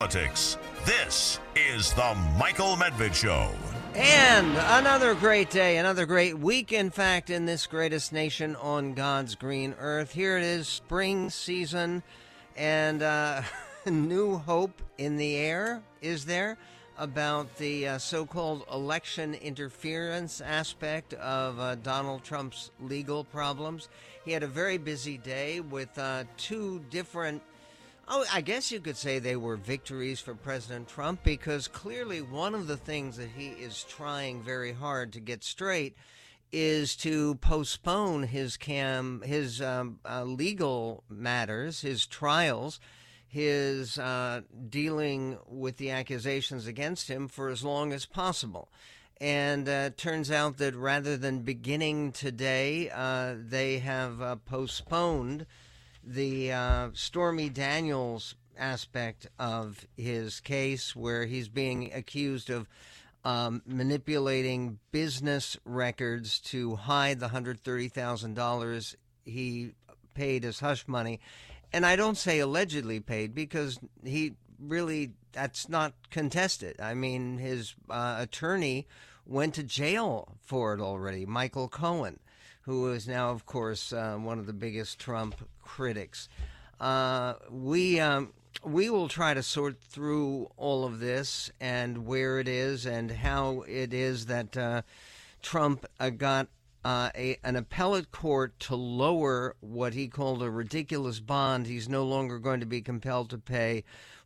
politics. This is the Michael Medved Show. And another great day, another great week, in fact, in this greatest nation on God's green earth. Here it is, spring season, and new hope in the air, is there, about the so-called election interference aspect of Donald Trump's legal problems. He had a very busy day with two different, I guess you could say they were victories for President Trump, because clearly one of the things that he is trying very hard to get straight is to postpone his legal matters, his trials, his dealing with the accusations against him for as long as possible. And turns out that rather than beginning today, they have postponed the Stormy Daniels aspect of his case, where he's being accused of manipulating business records to hide the $130,000 he paid as hush money. And I don't say allegedly paid, because he really, that's not contested. I mean, his attorney went to jail for it already, Michael Cohen, who is now, of course, one of the biggest Trump critics. We will try to sort through all of this and where it is and how it is that Trump got an appellate court to lower what he called a ridiculous bond. He's no longer going to be compelled to pay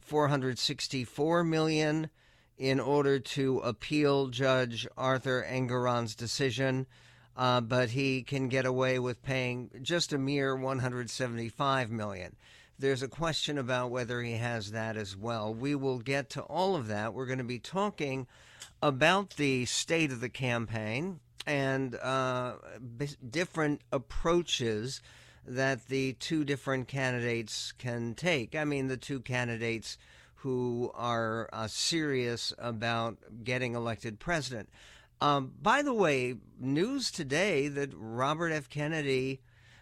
$464 million in order to appeal Judge Arthur Engoron's decision, but he can get away with paying just a mere $175 million. There's a question about whether he has that as well. We will get to all of that. We're going to be talking about the state of the campaign and different approaches that the two different candidates can take. I mean, the two candidates who are serious about getting elected president. By the way, news today that Robert F. Kennedy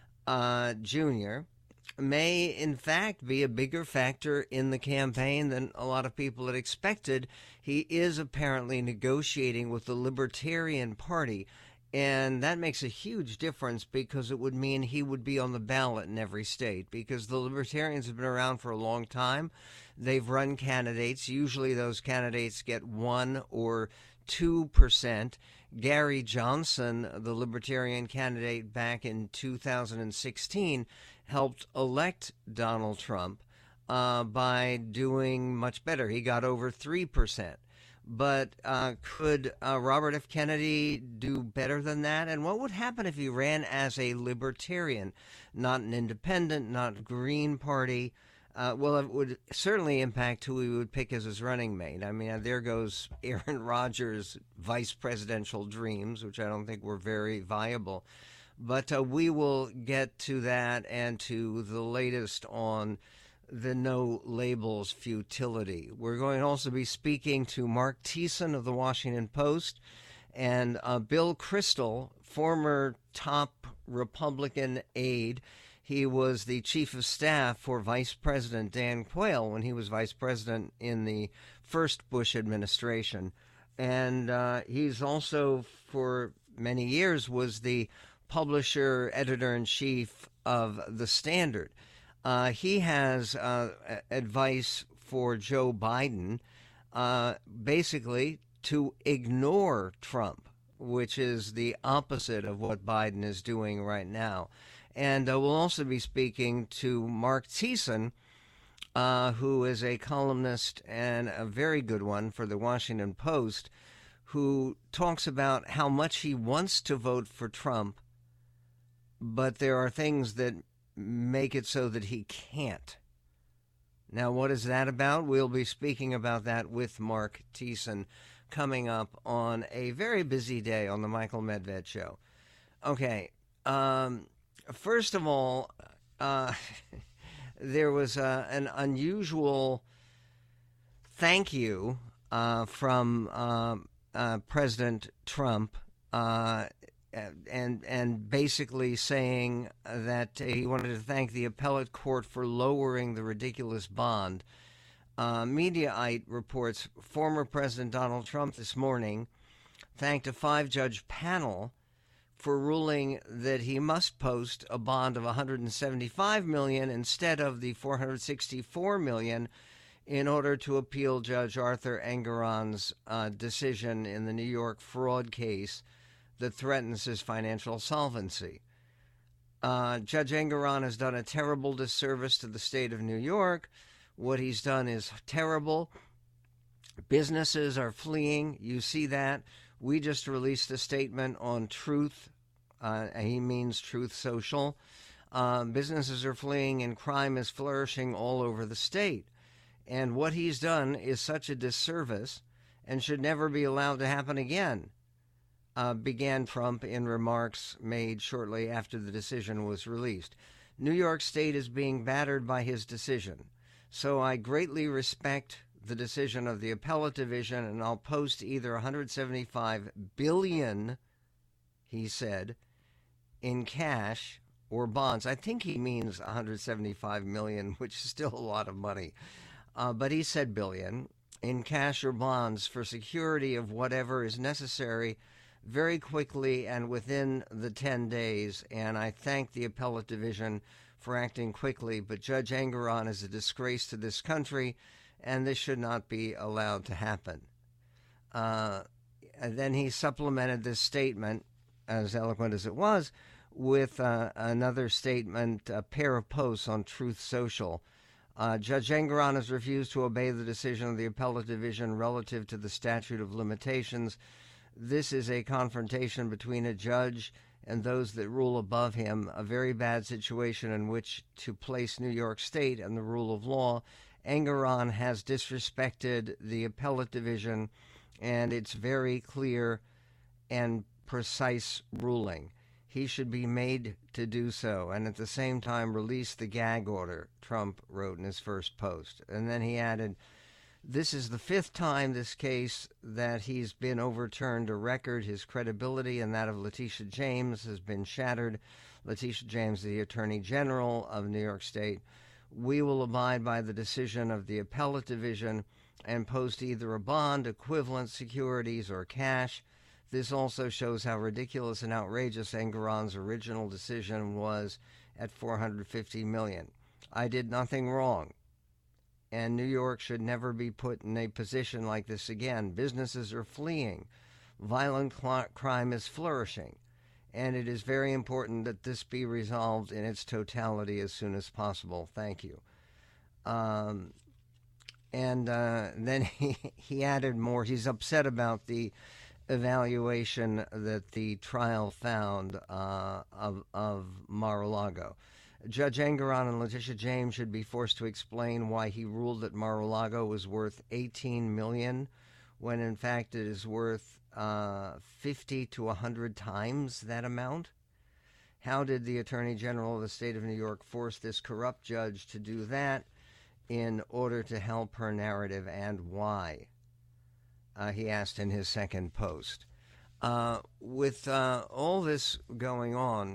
Jr. may, in fact, be a bigger factor in the campaign than a lot of people had expected. He is apparently negotiating with the Libertarian Party, and that makes a huge difference, because it would mean he would be on the ballot in every state, because the Libertarians have been around for a long time. They've run candidates. Usually those candidates get 1 or 2%. Gary Johnson, the Libertarian candidate back in 2016, helped elect Donald Trump by doing much better. He got over 3%. But could Robert F. Kennedy do better than that? And what would happen if he ran as a libertarian, not an independent, not Green Party? Well, it would certainly impact who he would pick as his running mate. I mean, there goes Aaron Rodgers' vice presidential dreams, which I don't think were very viable. But we will get to that and to the latest on the no labels futility. We're going to also be speaking to Mark Thiessen of the Washington Post and Bill Kristol, former top Republican aide. He was the chief of staff for Vice President Dan Quayle when he was vice president in the first Bush administration. And he's also, for many years, was the publisher, editor-in-chief of The Standard. He has advice for Joe Biden, basically to ignore Trump, which is the opposite of what Biden is doing right now. And we'll also be speaking to Mark Thiessen, who is a columnist and a very good one for the Washington Post, who talks about how much he wants to vote for Trump, but there are things that make it so that he can't. Now, what is that about? We'll be speaking about that with Mark Thiessen coming up on a very busy day on the Michael Medved Show. Okay, first of all, there was an unusual thank you from President Trump, and basically saying that he wanted to thank the appellate court for lowering the ridiculous bond Mediaite reports former President Donald Trump this morning thanked a 5-judge panel for ruling that he must post a bond of $175 million instead of the $464 million in order to appeal Judge Arthur Engoron's decision in the New York fraud case that threatens his financial solvency. Judge Engoron has done a terrible disservice to the state of New York. What he's done is terrible. Businesses are fleeing. You see that. We just released a statement on Truth. He means Truth Social. Businesses are fleeing and crime is flourishing all over the state. And what he's done is such a disservice and should never be allowed to happen again, began Trump in remarks made shortly after the decision was released. New York State is being battered by his decision. So I greatly respect the decision of the appellate division, and I'll post either $175 billion, he said, in cash or bonds. I think he means $175 million, which is still a lot of money. But he said billion, in cash or bonds for security of whatever is necessary very quickly and within the 10 days. And I thank the appellate division for acting quickly. But Judge Engoron is a disgrace to this country, and this should not be allowed to happen. And then he supplemented this statement, as eloquent as it was, with another statement, a pair of posts on Truth Social. Judge Engoron has refused to obey the decision of the appellate division relative to the statute of limitations. This is a confrontation between a judge and those that rule above him, a very bad situation in which to place New York State and the rule of law. Engoron has disrespected the appellate division and its very clear and precise ruling. He should be made to do so, and at the same time release the gag order, Trump wrote in his first post. And then he added, this is the 5th time this case that he's been overturned, a record. His credibility and that of Letitia James has been shattered. Letitia James, the Attorney General of New York State. We will abide by the decision of the appellate division and post either a bond, equivalent securities, or cash. This also shows how ridiculous and outrageous Engoron's original decision was at $450 million. I did nothing wrong, and New York should never be put in a position like this again. Businesses are fleeing. Violent crime is flourishing, and it is very important that this be resolved in its totality as soon as possible. Thank you. And then he added more. He's upset about the evaluation that the trial found of Mar-a-Lago. Judge Engoron and Letitia James should be forced to explain why he ruled that Mar-a-Lago was worth $18 million when in fact it is worth 50 to 100 times that amount. How did the Attorney General of the state of New York force this corrupt judge to do that in order to help her narrative, and why? He asked in his second post. With all this going on,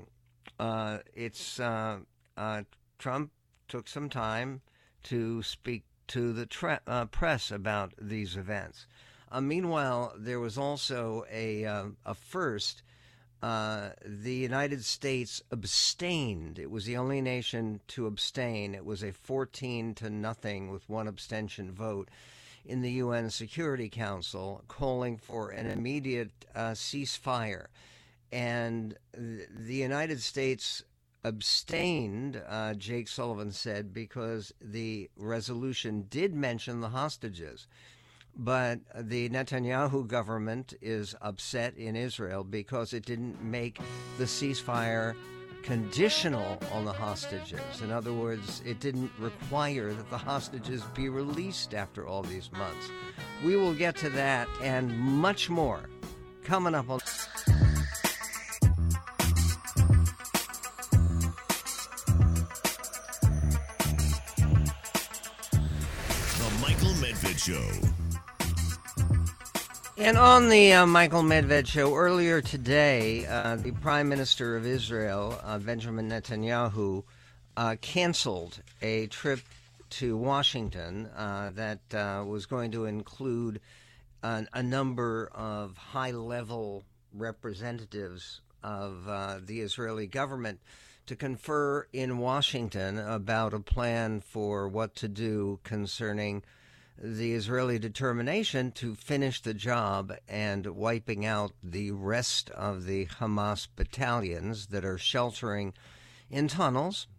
Trump took some time to speak to the press about these events. Meanwhile, there was also a first. The United States abstained. It was the only nation to abstain. It was a 14-0 with one abstention vote in the UN Security Council, calling for an immediate ceasefire. And the United States abstained, Jake Sullivan said, because the resolution did mention the hostages. But the Netanyahu government is upset in Israel because it didn't make the ceasefire conditional on the hostages. In other words, it didn't require that the hostages be released after all these months. We will get to that and much more coming up on... The Michael Medved Show. And on the Michael Medved Show earlier today, the Prime Minister of Israel, Benjamin Netanyahu, canceled a trip to Washington that was going to include a number of high-level representatives of the Israeli government to confer in Washington about a plan for what to do concerning the Israeli determination to finish the job and wiping out the rest of the Hamas battalions that are sheltering in tunnels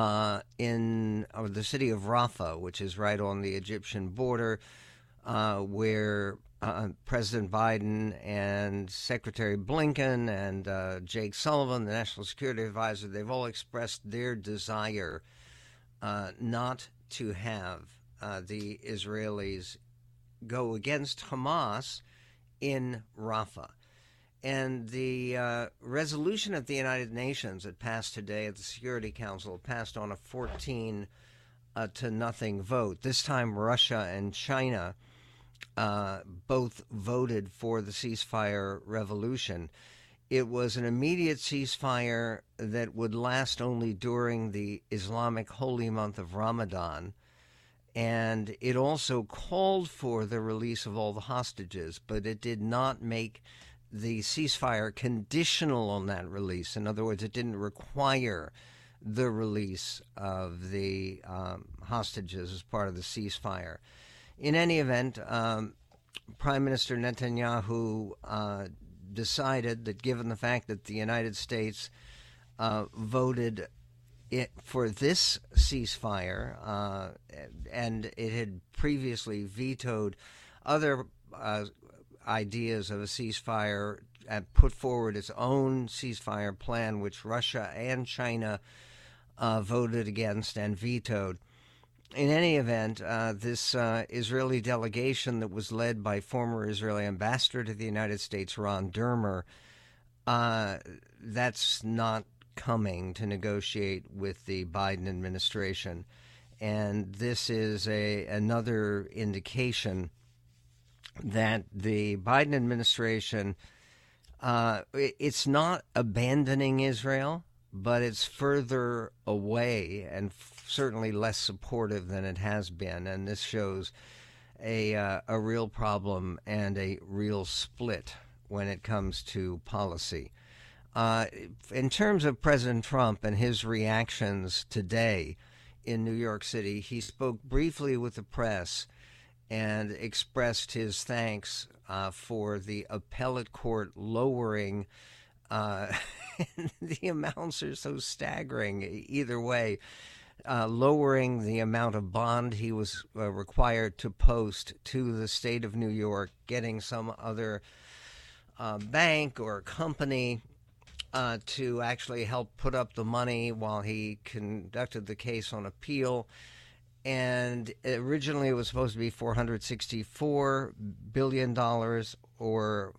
in the city of Rafah, which is right on the Egyptian border, where President Biden and Secretary Blinken and Jake Sullivan, the National Security Advisor, they've all expressed their desire not to have the Israelis go against Hamas in Rafah. And the resolution of the United Nations that passed today at the Security Council passed on a 14-0 vote. This time Russia and China both voted for the ceasefire resolution. It was an immediate ceasefire that would last only during the Islamic holy month of Ramadan. And it also called for the release of all the hostages, but it did not make the ceasefire conditional on that release. In other words, it didn't require the release of the hostages as part of the ceasefire. In any event, Prime Minister Netanyahu decided that given the fact that the United States voted for this ceasefire, and it had previously vetoed other ideas of a ceasefire and put forward its own ceasefire plan, which Russia and China voted against and vetoed. In any event, this Israeli delegation that was led by former Israeli ambassador to the United States, Ron Dermer, that's not coming to negotiate with the Biden administration. And this is another indication that the Biden administration, it's not abandoning Israel, but it's further away and certainly less supportive than it has been. And this shows a real problem and a real split when it comes to policy. In terms of President Trump and his reactions today in New York City, he spoke briefly with the press and expressed his thanks for the appellate court lowering the amounts are so staggering either way, lowering the amount of bond he was required to post to the state of New York, getting some other bank or company to actually help put up the money while he conducted the case on appeal. And originally it was supposed to be $464 billion or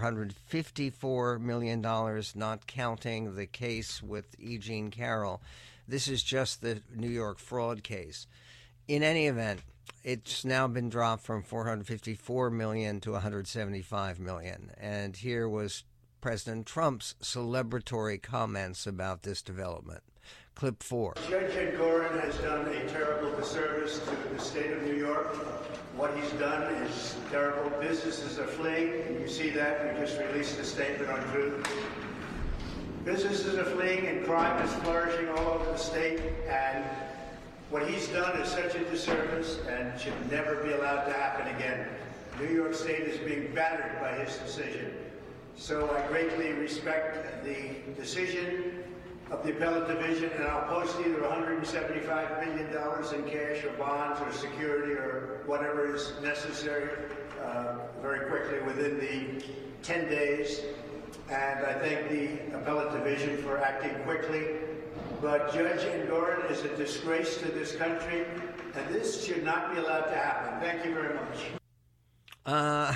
$454 million, not counting the case with E. Jean Carroll. This is just the New York fraud case. In any event, it's now been dropped from $454 million to $175 million. And here was President Trump's celebratory comments about this development. Clip 4. Judge Engoron has done a terrible disservice to the state of New York. What he's done is terrible. Businesses are fleeing, and you see that. We just released a statement on Truth. Businesses are fleeing, and crime is flourishing all over the state. And what he's done is such a disservice and should never be allowed to happen again. New York State is being battered by his decision. So I greatly respect the decision of the appellate division, and I'll post either $175 million in cash or bonds or security or whatever is necessary very quickly within the 10 days. And I thank the appellate division for acting quickly. But Judge Engoron is a disgrace to this country, and this should not be allowed to happen. Thank you very much.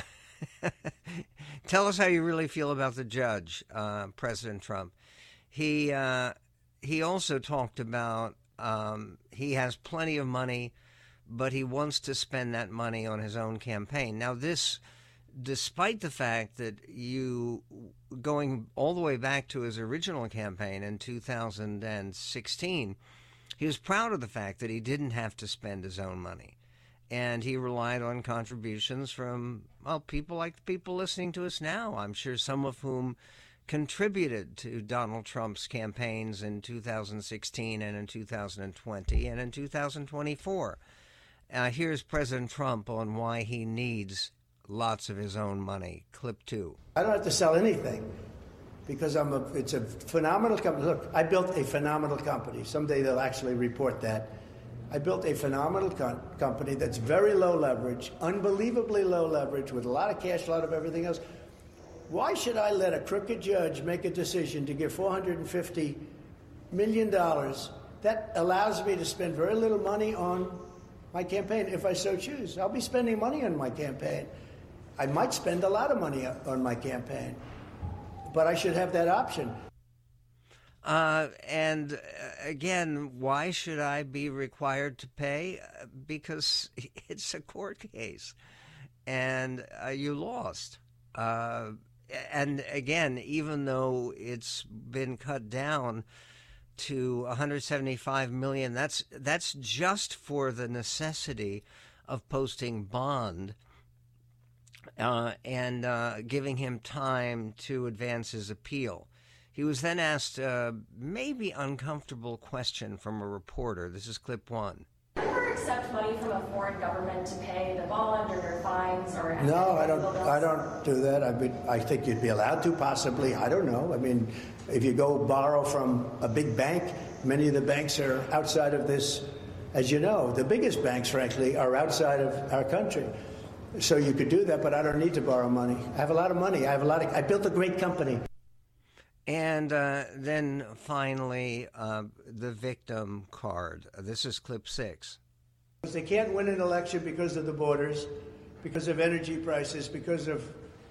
Tell us how you really feel about the judge, President Trump. He also talked about he has plenty of money, but he wants to spend that money on his own campaign. Now, this, despite the fact that going all the way back to his original campaign in 2016, he was proud of the fact that he didn't have to spend his own money. And he relied on contributions from, well, people like the people listening to us now, I'm sure some of whom contributed to Donald Trump's campaigns in 2016 and in 2020 and in 2024. Here's President Trump on why he needs lots of his own money. Clip 2. I don't have to sell anything because it's a phenomenal company. Look, I built a phenomenal company. Someday they'll actually report that. I built a phenomenal company that's very low leverage, unbelievably low leverage, with a lot of cash, a lot of everything else. Why should I let a crooked judge make a decision to give $450 million that allows me to spend very little money on my campaign if I so choose? I'll be spending money on my campaign. I might spend a lot of money on my campaign, but I should have that option. And again, why should I be required to pay? Because it's a court case, and you lost. And again, even though it's been cut down to $175 million, that's just for the necessity of posting bond and giving him time to advance his appeal. He was then asked a maybe uncomfortable question from a reporter. This is clip 1. Do you ever accept money from a foreign government to pay the bond or their fines or? No, I don't do that. I think you'd be allowed to, possibly. I don't know. I mean, if you go borrow from a big bank, many of the banks are outside of this. As you know, the biggest banks, frankly, are outside of our country. So you could do that, but I don't need to borrow money. I have a lot of money. I built a great company. And then finally, the victim card. This is clip 6. They can't win an election because of the borders, because of energy prices, because of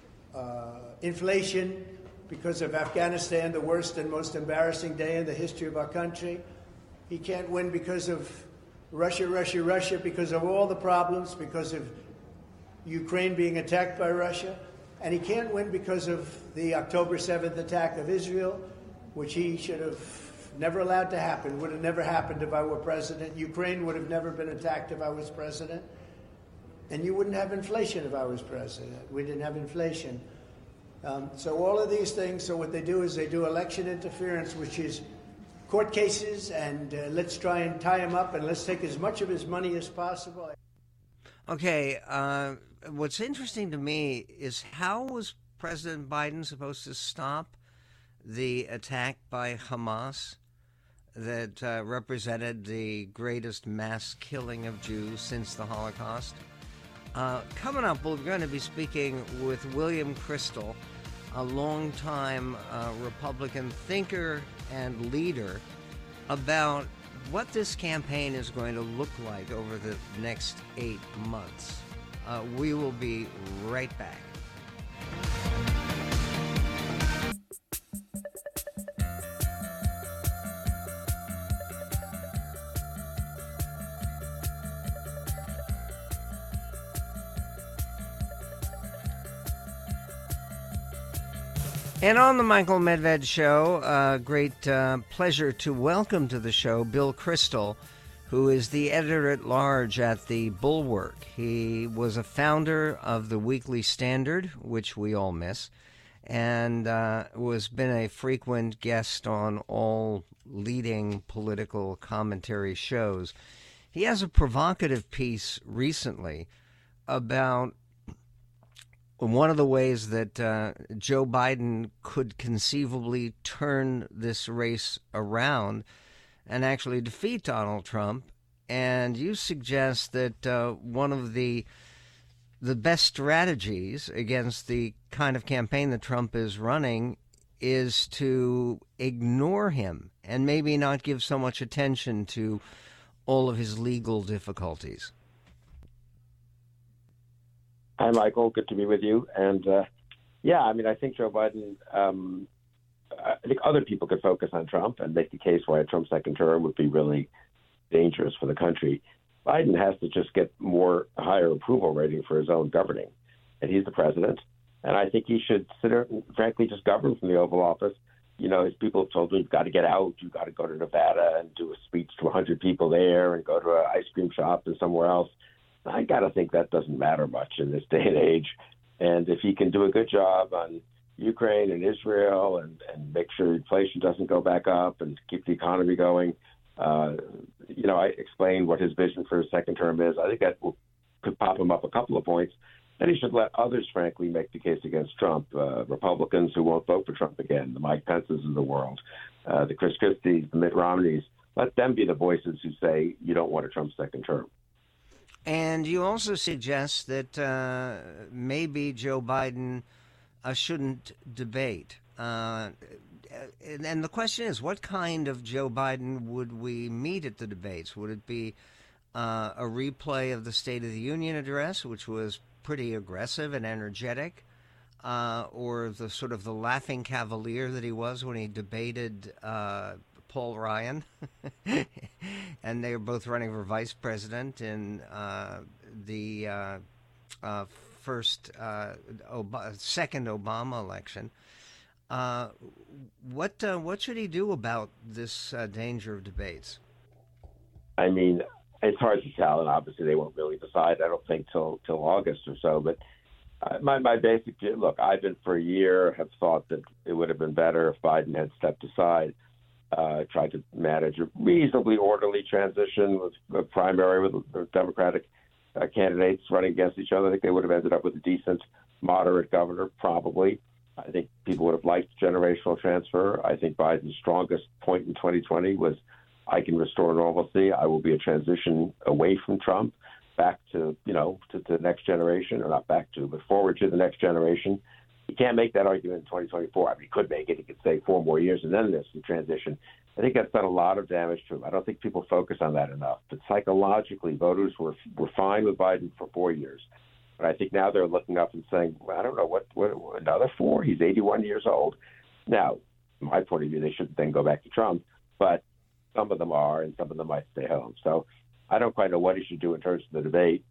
inflation, because of Afghanistan, the worst and most embarrassing day in the history of our country. He can't win because of Russia, because of all the problems, because of Ukraine being attacked by Russia. And he can't win because of the October 7th attack of Israel, which he should have never allowed to happen, would have never happened if I were president. Ukraine would have never been attacked if I was president. And you wouldn't have inflation if I was president. We didn't have inflation. So all of these things, so what they do is they do election interference, which is court cases, and let's try and tie him up, and let's take as much of his money as possible. Okay, what's interesting to me is how was President Biden supposed to stop the attack by Hamas that represented the greatest mass killing of Jews since the Holocaust? Coming up, we're going to be speaking with William Kristol, a longtime Republican thinker and leader, about what this campaign is going to look like over the next 8 months. We will be right back. And on the Michael Medved Show, great pleasure to welcome to the show Bill Kristol, who is the editor-at-large at The Bulwark. He was a founder of the Weekly Standard, which we all miss, and has been a frequent guest on all leading political commentary shows. He has a provocative piece recently about one of the ways that Joe Biden could conceivably turn this race around and actually defeat Donald Trump. And you suggest that one of the best strategies against the kind of campaign that Trump is running is to ignore him and maybe not give so much attention to all of his legal difficulties. Hi, Michael. Good to be with you. And I think Joe Biden, I think other people could focus on Trump and make the case why a Trump second term would be really dangerous for the country. Biden has to just get higher approval rating for his own governing. And he's the president. And I think he should frankly, just govern from the Oval Office his people have told him, you've got to get out. You've got to go to Nevada and do a speech to 100 people there and go to an ice cream shop and somewhere else. I got to think that doesn't matter much in this day and age. And if he can do a good job on Ukraine and Israel and make sure inflation doesn't go back up and keep the economy going, I explained what his vision for his second term is. I think that could pop him up a couple of points. And he should let others, frankly, make the case against Trump. Republicans who won't vote for Trump again, the Mike Pences of the world, the Chris Christies, the Mitt Romneys, let them be the voices who say you don't want a Trump second term. And you also suggest that maybe Joe Biden shouldn't debate. And the question is, what kind of Joe Biden would we meet at the debates? Would it be a replay of the State of the Union address, which was pretty aggressive and energetic, or the sort of the laughing cavalier that he was when he debated Paul Ryan, and they were both running for vice president in the second Obama election. What should he do about this danger of debates? I mean, it's hard to tell, and obviously they won't really decide, I don't think, till August or so. But my basic view, look, I've been for a year, have thought that it would have been better if Biden had stepped aside, tried to manage a reasonably orderly transition with a primary with the Democratic candidates running against each other. I think they would have ended up with a decent, moderate governor, probably. I think people would have liked generational transfer. I think Biden's strongest point in 2020 was, I can restore normalcy. I will be a transition away from Trump, back to the next generation, or not back to, but forward to the next generation. He can't make that argument in 2024. I mean, he could make it. He could say 4 more years and then there's the transition. I think that's done a lot of damage to him. I don't think people focus on that enough. But psychologically, voters were fine with Biden for 4 years. But I think now they're looking up and saying, well, I don't know, what another 4? He's 81 years old. Now, from my point of view, they shouldn't then go back to Trump. But some of them are, and some of them might stay home. So I don't quite know what he should do in terms of the debate.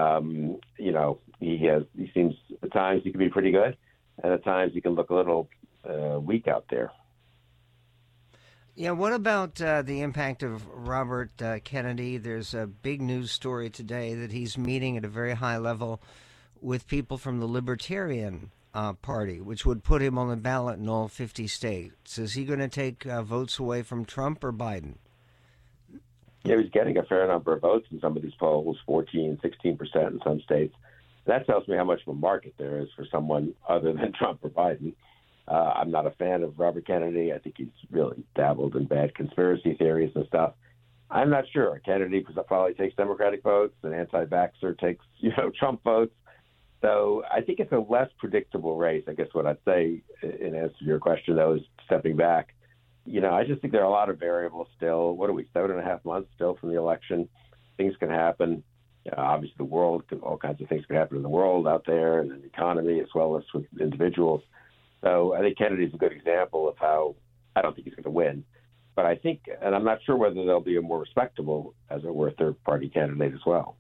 He seems, at times he can be pretty good, and at times he can look a little weak out there. Yeah, what about the impact of Robert Kennedy? There's a big news story today that he's meeting at a very high level with people from the Libertarian Party, which would put him on the ballot in all 50 states. Is he going to take votes away from Trump or Biden? Yeah, he's getting a fair number of votes in some of these polls, 14, 16% in some states. That tells me how much of a market there is for someone other than Trump or Biden. I'm not a fan of Robert Kennedy. I think he's really dabbled in bad conspiracy theories and stuff. I'm not sure. Kennedy probably takes Democratic votes. An anti-vaxxer takes, Trump votes. So I think it's a less predictable race. I guess what I'd say in answer to your question, though, is stepping back. I just think there are a lot of variables still. What are we, 7.5 months still from the election? Things can happen. Obviously, the world, all kinds of things can happen in the world out there and in the economy as well as with individuals. So I think Kennedy's a good example of how I don't think he's going to win. But I think, and I'm not sure whether there'll be a more respectable, as it were, third-party candidate as well.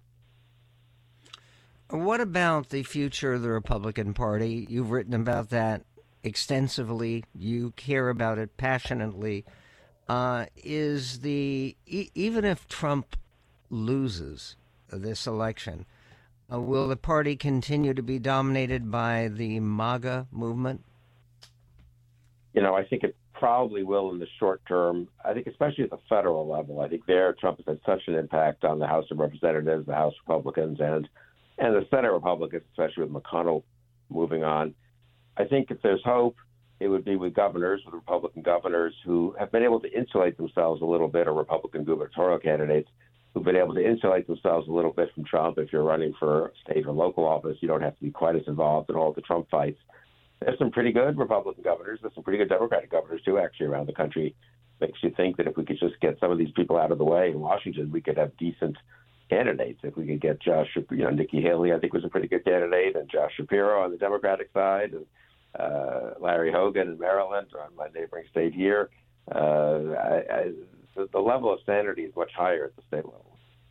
What about the future of the Republican Party? You've written about that extensively. You care about it passionately. Even if Trump loses this election, will the party continue to be dominated by the MAGA movement? I think it probably will in the short term. I think especially at the federal level. I think there Trump has had such an impact on the House of Representatives, the House Republicans, and the Senate Republicans, especially with McConnell moving on. I think if there's hope, it would be with Republican governors who have been able to insulate themselves a little bit, or Republican gubernatorial candidates who've been able to insulate themselves a little bit from Trump. If you're running for state or local office, you don't have to be quite as involved in all the Trump fights. There's some pretty good Republican governors. There's some pretty good Democratic governors, too, actually, around the country. Makes you think that if we could just get some of these people out of the way in Washington, we could have decent candidates. If we could get Nikki Haley, I think, was a pretty good candidate, and Josh Shapiro on the Democratic side, and Larry Hogan in Maryland, on my neighboring state here. The level of sanity is much higher at the state level.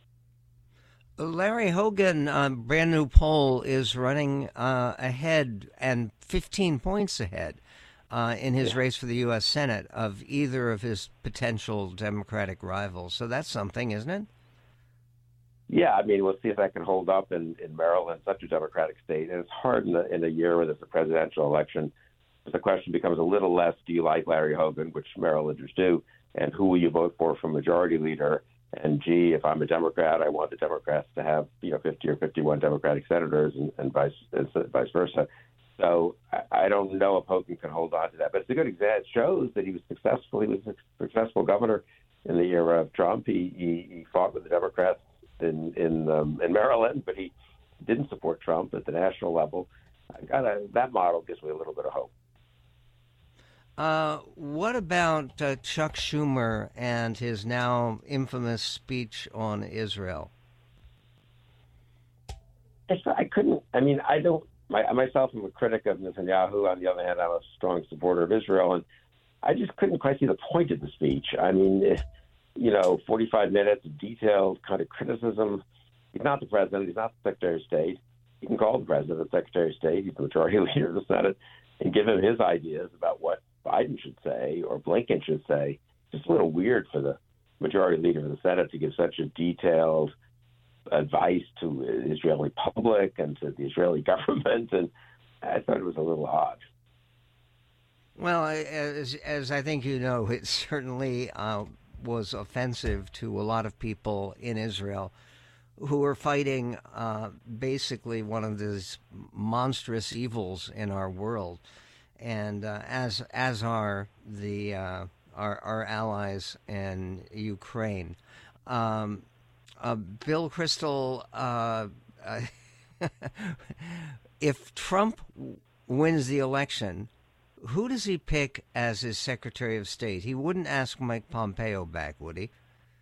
Larry Hogan, brand new poll, is running ahead and 15 points ahead in his race for the U.S. Senate of either of his potential Democratic rivals. So that's something, isn't it? Yeah, I mean, we'll see if that can hold up in Maryland, such a Democratic state. And it's hard in a year where there's a presidential election. The question becomes a little less, do you like Larry Hogan, which Marylanders do, and who will you vote for majority leader? And, gee, if I'm a Democrat, I want the Democrats to have, 50 or 51 Democratic senators and vice versa. So I don't know if Hogan can hold on to that. But it's a good example. It shows that he was successful. He was a successful governor in the era of Trump. He fought with the Democrats in Maryland, but he didn't support Trump at the national level. That model gives me a little bit of hope. What about Chuck Schumer and his now infamous speech on Israel? Myself, I'm a critic of Netanyahu. On the other hand, I'm a strong supporter of Israel, and I just couldn't quite see the point of the speech. 45 minutes of detailed kind of criticism. He's not the president. He's not the Secretary of State. You can call the president the Secretary of State. He's the majority leader of the Senate, and give him his ideas about what Biden should say or Blinken should say. Just a little weird for the majority leader of the Senate to give such a detailed advice to the Israeli public and to the Israeli government, and I thought it was a little odd. Well, as I think you know, it certainly was offensive to a lot of people in Israel who were fighting basically one of these monstrous evils in our world, and as are the our allies in Ukraine. Bill Kristol, if Trump wins the election, who does he pick as his Secretary of State? He wouldn't ask Mike Pompeo back, would he?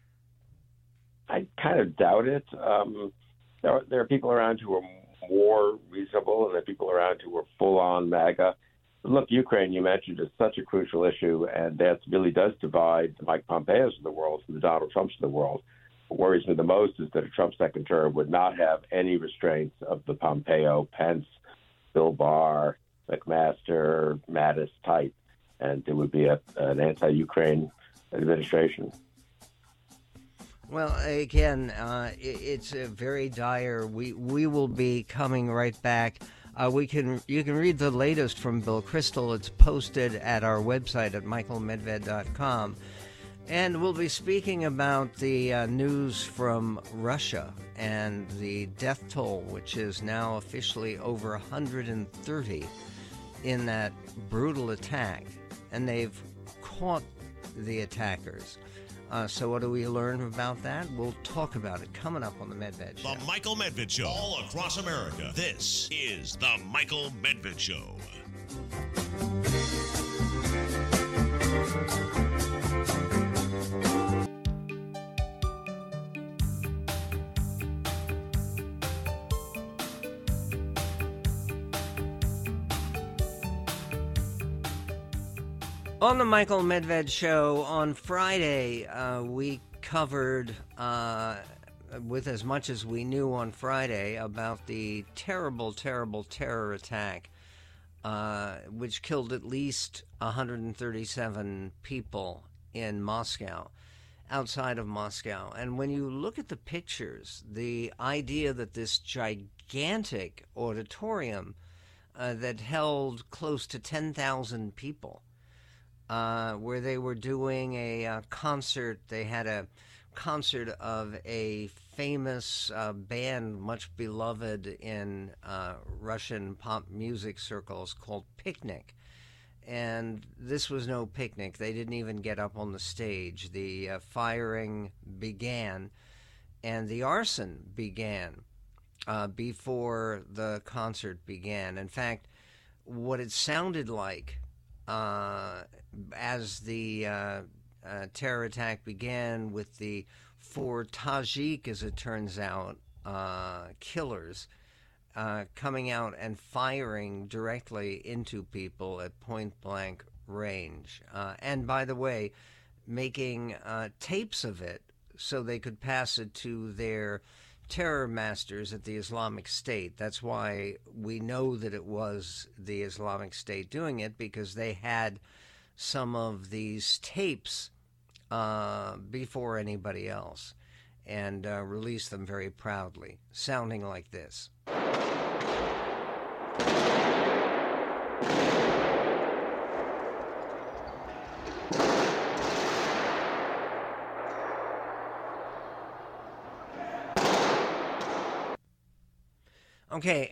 I kind of doubt it. There are people around who are more reasonable, and there are people around who are full-on MAGA. Look, Ukraine, you mentioned, is such a crucial issue, and that really does divide the Mike Pompeos of the world from the Donald Trumps of the world. What worries me the most is that a Trump second term would not have any restraints of the Pompeo, Pence, Bill Barr, McMaster, Mattis type, and it would be an anti-Ukraine administration. Well, again, it's a very dire. We will be coming right back. You can read the latest from Bill Kristol. It's posted at our website at michaelmedved.com. And we'll be speaking about the news from Russia and the death toll, which is now officially over 130 in that brutal attack. And they've caught the attackers. So what do we learn about that? We'll talk about it coming up on The Medved Show. The Michael Medved Show. All across America. This is The Michael Medved Show. On the Michael Medved Show on Friday, we covered, with as much as we knew on Friday, about the terrible, terrible terror attack, which killed at least 137 people in Moscow, outside of Moscow. And when you look at the pictures, the idea that this gigantic auditorium that held close to 10,000 people, where they were doing a concert. They had a concert of a famous band, much beloved in Russian pop music circles, called Picnic. And this was no picnic. They didn't even get up on the stage. The firing began, and the arson began before the concert began. In fact, what it sounded like as the terror attack began with the 4 Tajik, as it turns out, killers coming out and firing directly into people at point-blank range. And by the way, making tapes of it so they could pass it to their terror masters at the Islamic State. That's why we know that it was the Islamic State doing it, because they had some of these tapes before anybody else, and released them very proudly, sounding like this. Okay,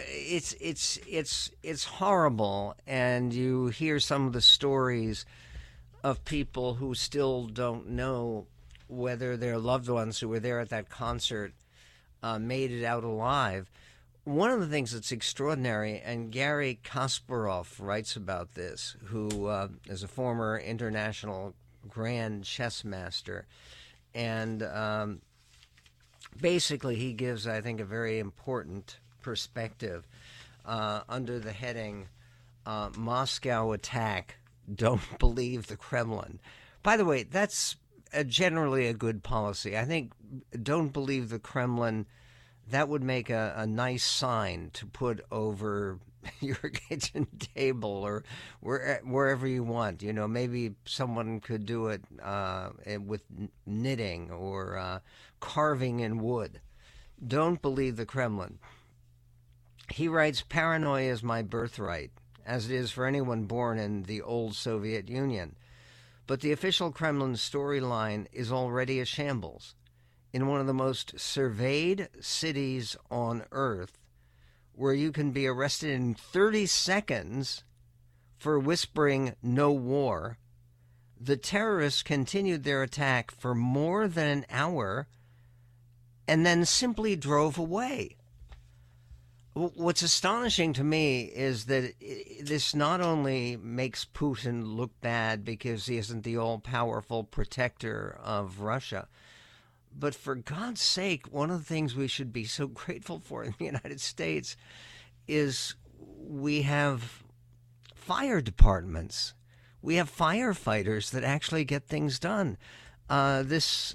it's horrible, and you hear some of the stories of people who still don't know whether their loved ones who were there at that concert made it out alive. One of the things that's extraordinary, and Garry Kasparov writes about this, who is a former international grand chess master, and basically he gives, I think, a very important perspective under the heading Moscow Attack, Don't Believe the Kremlin. By the way, that's generally a good policy. I think don't believe the Kremlin, that would make a nice sign to put over your kitchen table or wherever you want. You know, maybe someone could do it with knitting or carving in wood. Don't believe the Kremlin. He writes, paranoia is my birthright, as it is for anyone born in the old Soviet Union. But the official Kremlin storyline is already a shambles. In one of the most surveyed cities on Earth, where you can be arrested in 30 seconds for whispering no war, the terrorists continued their attack for more than an hour and then simply drove away. What's astonishing to me is that this not only makes Putin look bad because he isn't the all-powerful protector of Russia, but for God's sake, one of the things we should be so grateful for in the United States is we have fire departments. We have firefighters that actually get things done. This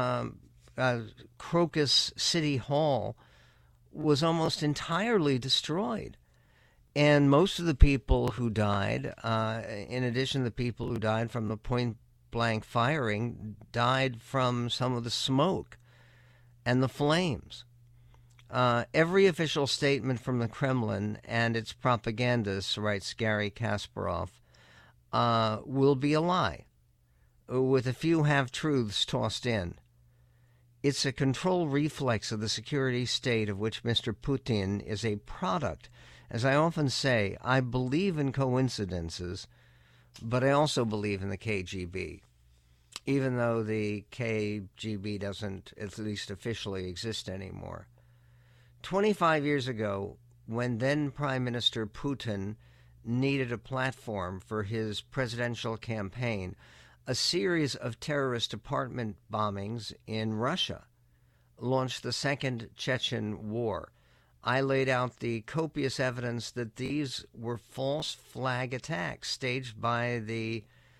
Crocus City Hall was almost entirely destroyed. And most of the people who died, in addition to the people who died from the point-blank firing, died from some of the smoke and the flames. Every official statement from the Kremlin and its propagandists, writes Garry Kasparov, will be a lie, with a few half-truths tossed in. It's a control reflex of the security state of which Mr. Putin is a product. As I often say, I believe in coincidences, but I also believe in the KGB, even though the KGB doesn't, at least officially, exist anymore. 25 years ago, when then Prime Minister Putin needed a platform for his presidential campaign, a series of terrorist apartment bombings in Russia launched the Second Chechen War. I laid out the copious evidence that these were false flag attacks staged by the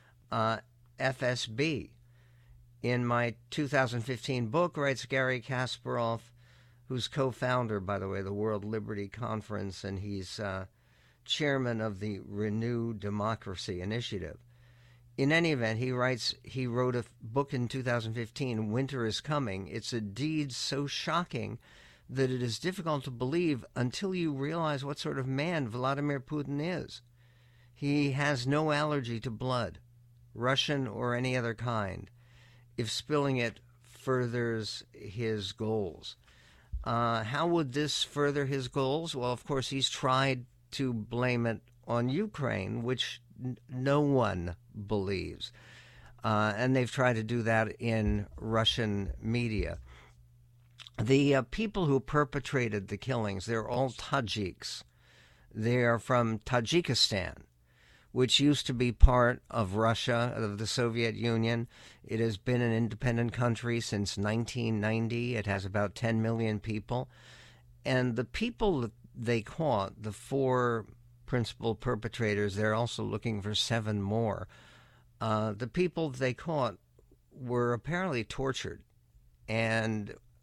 FSB. In my 2015 book, writes Garry Kasparov, who's co-founder, by the way, the World Liberty Conference, and he's chairman of the Renew Democracy Initiative. In any event, he wrote a book in 2015, Winter is Coming. It's a deed so shocking that it is difficult to believe until you realize what sort of man Vladimir Putin is. He has no allergy to blood, Russian or any other kind, if spilling it furthers his goals. How would this further his goals? Well, of course, he's tried to blame it on Ukraine, which no one believes. And they've tried to do that in Russian media. The people who perpetrated the killings, they're all Tajiks. They are from Tajikistan, which used to be part of Russia, of the Soviet Union. It has been an independent country since 1990. It has about 10 million people. And the people that they caught, the 4 principal perpetrators, they're also looking for 7 more. The people they caught were apparently tortured. And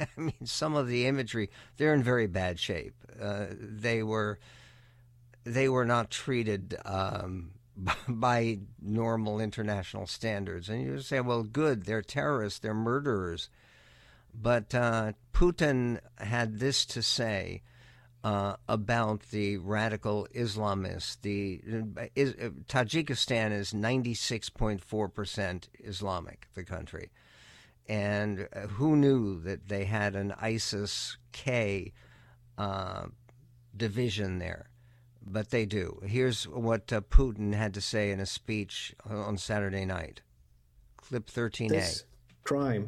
I mean, some of the imagery, they're in very bad shape. They were not treated by normal international standards. And you say, well, good, they're terrorists, they're murderers. But Putin had this to say about the radical Islamists. Tajikistan is 96.4% Islamic, the country. And who knew that they had an ISIS-K division there? But they do. Here's what Putin had to say in a speech on Saturday night. Clip 13A. This crime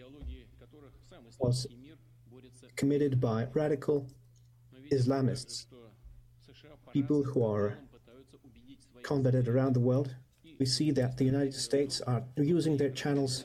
was committed by radical Islamists, people who are combated around the world. We see that the United States are using their channels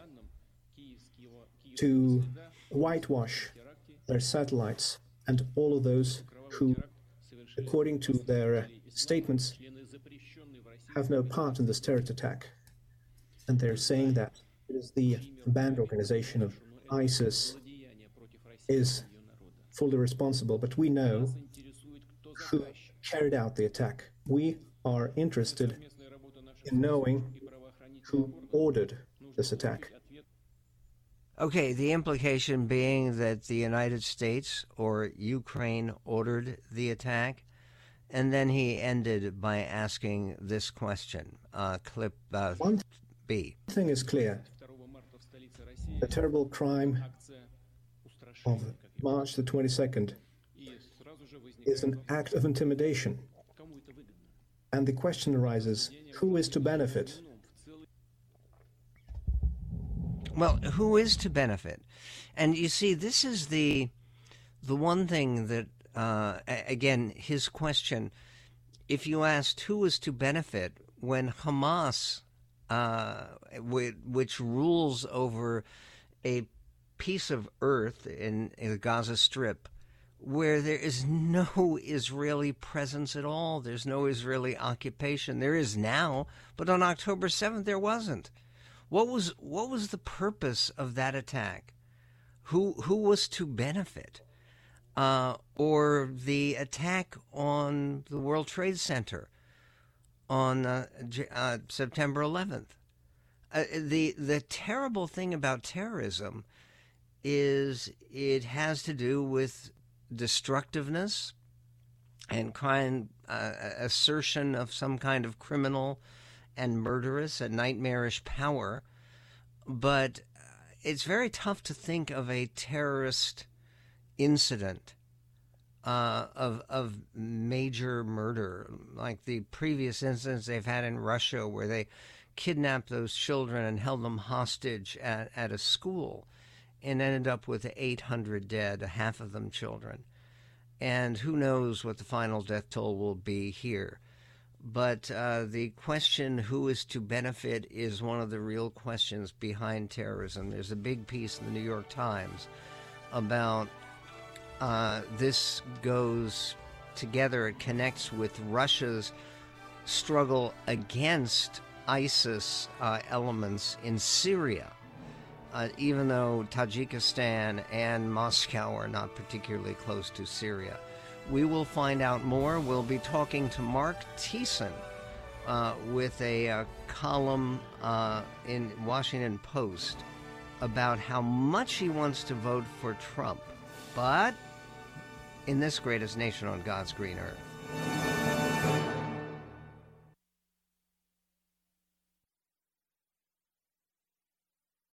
to whitewash their satellites and all of those who, according to their statements, have no part in this terrorist attack. And they're saying that it is the banned organization of ISIS is fully responsible, but we know who carried out the attack. We are interested in knowing who ordered this attack. Okay, the implication being that the United States or Ukraine ordered the attack, and then he ended by asking this question. Clip B. One thing is clear. The terrible crime of March the 22nd is an act of intimidation. And the question arises, who is to benefit? Well, who is to benefit? And you see, this is the one thing that, again, his question, if you asked who is to benefit when Hamas, which rules over a piece of earth in the Gaza Strip, where there is no Israeli presence at all, there's no Israeli occupation. There is now, but on October 7th there wasn't. What was the purpose of that attack? Who was to benefit? Or the attack on the World Trade Center on September 11th? The terrible thing about terrorism is it has to do with destructiveness and assertion of some kind of criminal and murderous and nightmarish power. But it's very tough to think of a terrorist incident of major murder, like the previous incidents they've had in Russia where they kidnapped those children and held them hostage at a school and ended up with 800 dead, half of them children. And who knows what the final death toll will be here. But the question, who is to benefit, is one of the real questions behind terrorism. There's a big piece in the New York Times about this goes together. It connects with Russia's struggle against ISIS elements in Syria, even though Tajikistan and Moscow are not particularly close to Syria. We will find out more. We'll be talking to Mark Thiessen with a column in Washington Post about how much he wants to vote for Trump, but in this greatest nation on God's green earth.